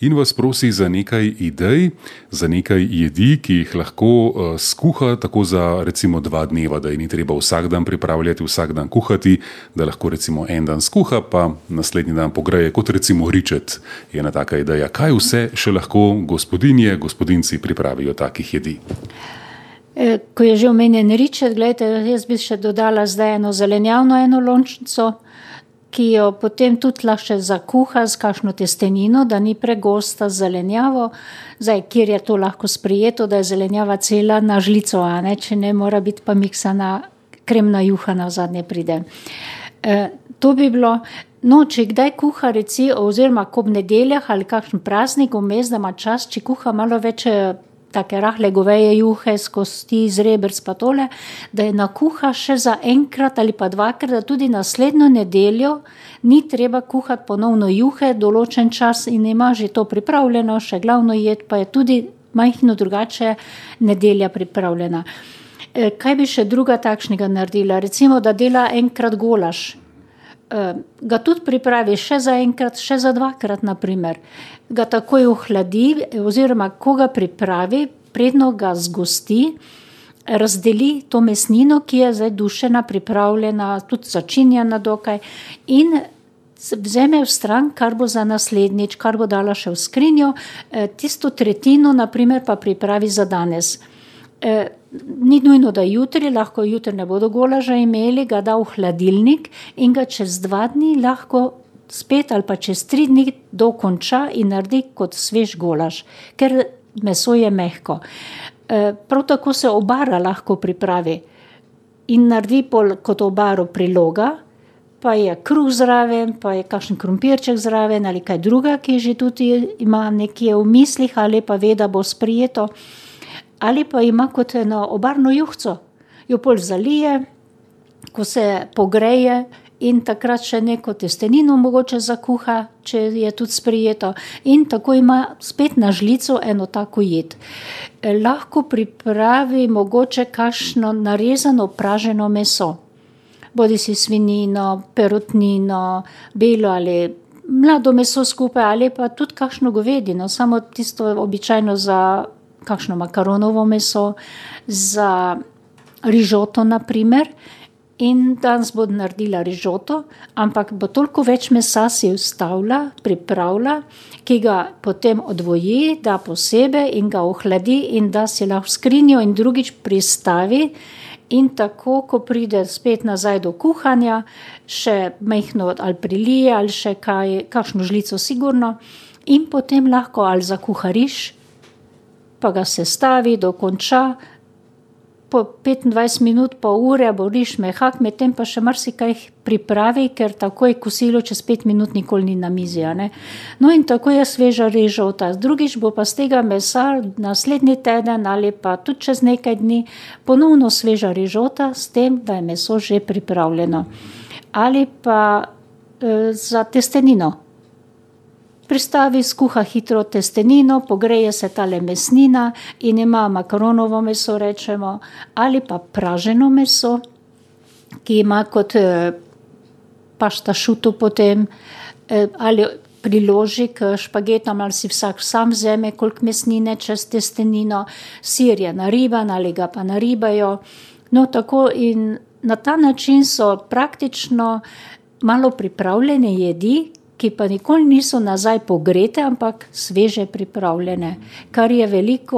in vas prosi za nekaj idej, za nekaj jedi, ki jih lahko skuha tako za recimo 2 dneva, da je ni treba vsak dan pripravljati, vsak dan kuhati, da lahko recimo en dan skuha, pa naslednji dan pogreje, kot recimo ričet je ena taka ideja. Kaj vse še lahko gospodinje, gospodinci pripravijo takih jedi? Ko je že omenjen ričet, gledajte, jaz bi še dodala zdaj eno zelenjavno enolončnico, ki jo potem tudi lahko zakuha z kakšno testenino, da ni pregosta zelenjavo. Zdaj, kjer je to lahko sprijeto, da je zelenjava cela na žlico, a ne, če ne mora biti pa miksana, kremna juha na zadnje pride. To bi bilo, no, če kdaj kuha oziroma ko ob nedeljah ali kakšen praznik vmes, da ima čas, če kuha malo več take rahle goveje juhe z kosti, z rebrc pa tole, da je nakuha še za enkrat ali pa 2krat, da tudi naslednjo nedeljo ni treba kuhati ponovno juhe, določen čas in ima že to pripravljeno, še glavno jed pa je tudi majhno drugače nedelja pripravljena. Kaj bi še druga takšnega naredila? Recimo, da dela enkrat golaž. Ga tudi pripravi še za enkrat, še za 2krat, naprimer. Ga takoj ohladi, oziroma ko ga pripravi, predno ga zgosti, razdeli to mesnino, ki je zdaj dušena, pripravljena, tudi začinjena dokaj, in vzeme v stran, kar bo za naslednjič, kar bo dala še v skrinjo, tisto tretjino, naprimer, pa pripravi za danes. Ni nujno, da jutri, lahko jutri ne bodo golaža imeli, ga da v hladilnik in ga čez 2 dni lahko spet ali pa čez 3 dni dokonča in naredi kot svež golaž, ker meso je mehko. Prav tako se obara lahko pripravi in naredi kot obaro priloga, pa je kruh zraven, pa je kakšen krompirček zraven ali kaj druga, ki že tudi ima nekje v mislih ali pa ve, da bo sprijeto. Ali pa ima kot eno obarno juhco, jo pol zalije, ko se pogreje in takrat še neko testenino mogoče zakuha, če je tudi sprijeto, in tako ima spet na žlico eno tako jed. Lahko pripravi mogoče kakšno narezano praženo meso, bodisi svinjino, perutnino, belo ali mlado meso skupaj, ali pa tudi kakšno govedino, samo tisto običajno za kakšno makaronovo meso, za rižoto naprimer, in danes bo naredila rižoto, ampak bo toliko več mesa si vstavila, pripravila, ki ga potem odvoji, da posebej in ga ohladi in da si lahko v skrinjo in drugič pristavi in tako, ko pride spet nazaj do kuhanja, še majhno ali prilije ali še kakšno žlico sigurno in potem lahko ali zakuha riž, pa ga sestavi, dokonča, po 25 minut, pol ure bo riž mehak, medtem pa še marsikaj pripravi, ker takoj kosilo čez 5 minut nikoli ni na mizi, ne. No in tako je sveža rižota. Drugič bo pa z tega mesa naslednji teden ali pa tudi čez nekaj dni ponovno sveža rižota s tem, da je meso že pripravljeno. Ali pa za testenino. Pristavi, skuha hitro testenino, pogreje se tale mesnina in ima makaronovo meso, rečemo, ali pa praženo meso, ki ima kot pašta šuto potem, ali priloži k špagetom, ali si vsak sam vzeme koliko mesnine čez testenino, sir je nariban ali ga pa naribajo. No, tako in na ta način so praktično malo pripravljene jedi, ki pa nikoli niso nazaj pogrete, ampak sveže pripravljene, kar je veliko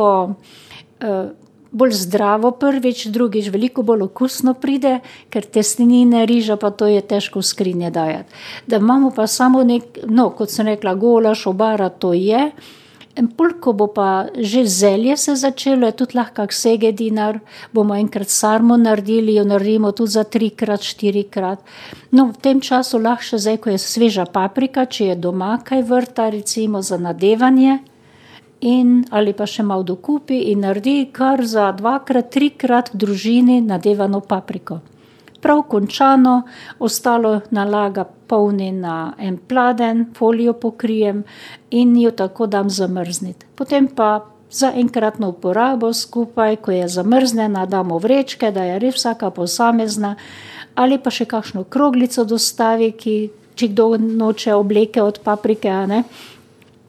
bolj zdravo prvič, drugič veliko bolj okusno pride, ker testenine, riža pa to je težko v skrinje dajati. Da imamo pa samo kot sem rekla, golaž, obara, to je. Pol, ko bo pa že zelje se začelo, je tudi lahko kak segedinar, bomo enkrat sarmo naredili, jo naredimo tudi za 3krat, 4krat. No, v tem času lahko še zdaj, ko je sveža paprika, če je doma kaj vrta, recimo za nadevanje, ali pa še malo dokupi in naredi kar za 2krat, 3krat v družini nadevano papriko. Prav končano, ostalo nalaga polni na en pladenj, folijo pokrijem in jo tako dam zamrzniti. Potem pa za enkratno uporabo skupaj, ko je zamrznjena, damo vrečke, da je res vsaka posamezna, ali pa še kakšno kroglico dostavi, če kdo noče obleke od paprike, ne?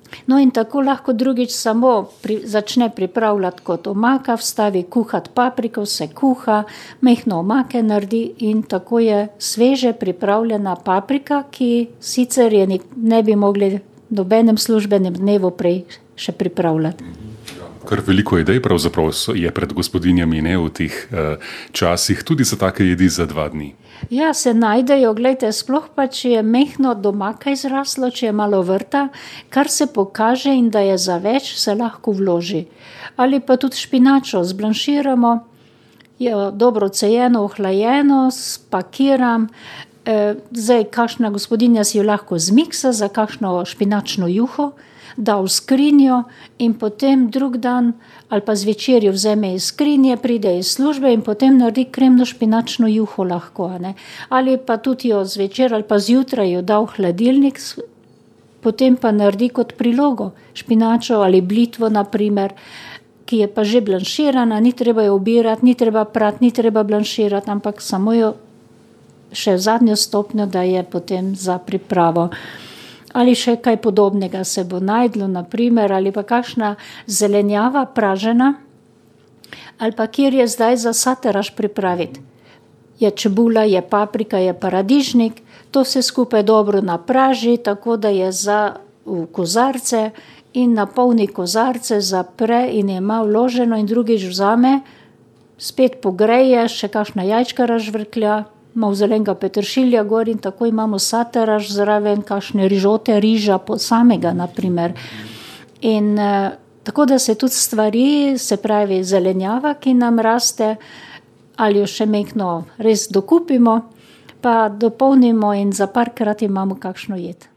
No in tako lahko drugič samo začne pripravljati kot omaka, vstavi kuhati papriko, se kuha, mehno omake naredi in tako je sveže pripravljena paprika, ki sicer je ne bi mogli nobenem službenem dnevu prej še pripravljati. Kar veliko idej pravzaprav je pred gospodinjami v teh časih, tudi za take jedi za 2 dni. Ja, se najdejo, gledajte, sploh pa, če je mehno doma kaj zraslo, če je malo vrta, kar se pokaže in da je za več, se lahko vloži. Ali pa tudi špinačo zblanširamo, je dobro cejeno, ohlajeno, spakiram. Zdaj, kakšna gospodinja si jo lahko zmiksa za kakšno špinačno juho, da v skrinjo in potem drug dan ali pa zvečer jo vzeme iz skrinje, pride iz službe in potem naredi kremno špinačno juho lahko. Ne? Ali pa tudi jo zvečer ali pa zjutraj jo da v hladilnik, potem pa naredi kot prilogo špinačo ali blitvo, naprimer, ki je pa že blanširana, ni treba jo obirati, ni treba prati, ni treba blanširati, ampak samo jo še zadnjo stopnjo, da je potem za pripravo. Ali še kaj podobnega se bo najdlo, naprimer, ali pa kakšna zelenjava pražena, ali pa kjer je zdaj za sateraš pripraviti. Je čebula, je paprika, je paradižnik, to se skupaj dobro napraži, tako da je v kozarce in napolni kozarce, zapre in je ima vloženo in drugič vzame, spet pogreje, še kakšna jajčka razžvrklja, malo zelenega peteršilja gor in tako imamo sateraš zraven, kakšne rižote, riža samega, naprimer. In tako da se tudi stvari, se pravi zelenjava, ki nam raste, ali jo še mehno res dokupimo, pa dopolnimo in za parkrat imamo kakšno jed.